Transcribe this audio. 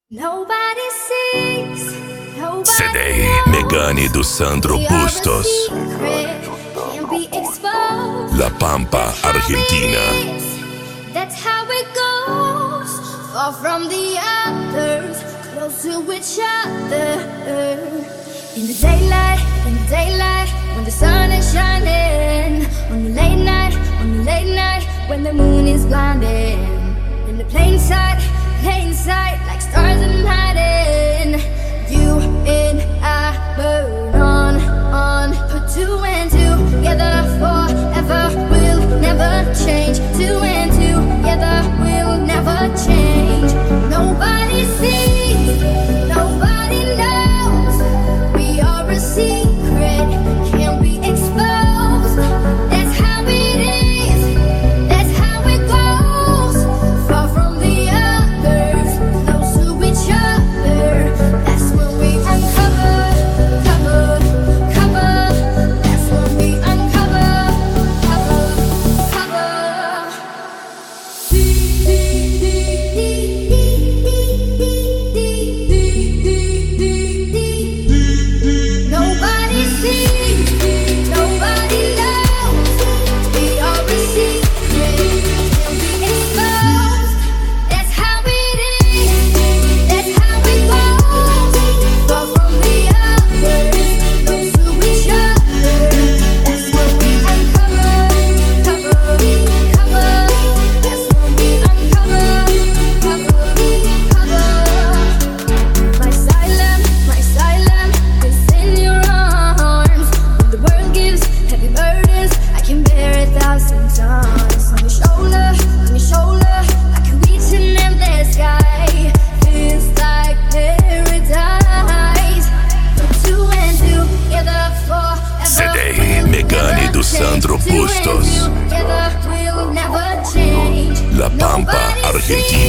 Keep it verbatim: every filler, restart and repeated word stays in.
Nobody sees, nobody C D knows. Megani do Sandro We are a Bustos. secret, can't be exposed. La Pampa, That's how Argentina. it is, that's how it goes. Far from the others, close to each other. In the daylight, in the daylight, when the sun is shining. On the late night, on the late night, when the moon is blinding. In the plain sight, plain sight, like stars in hiding. You and I burn on, on. Put two and two together forever. We'll never change. Two and two together, we'll never change. Nobody sees, nobody knows. We are a secret, can't be exposed. That's how it is, that's how it goes. Far from the others, close to each other. That's when we uncover, cover, cover. That's when we uncover, cover, cover. Nobody sees, nobody knows. We are a secret, can't be exposed. That's how it is, that's how it goes. Far from the others, close to each other. That's when we uncover, cover, cover. That's when we uncover, cover, cover. My silence, my silence is in your arms. When the world gives heavy burdens, I can bear a thousand tons. On your shoulder, on your shoulder, I can reach an endless sky. Feels like paradise. Put two and two together forever. C D Megani do Sandro Bustos. Two and two together, we'll never change. La Pampa, Nobody Argentina.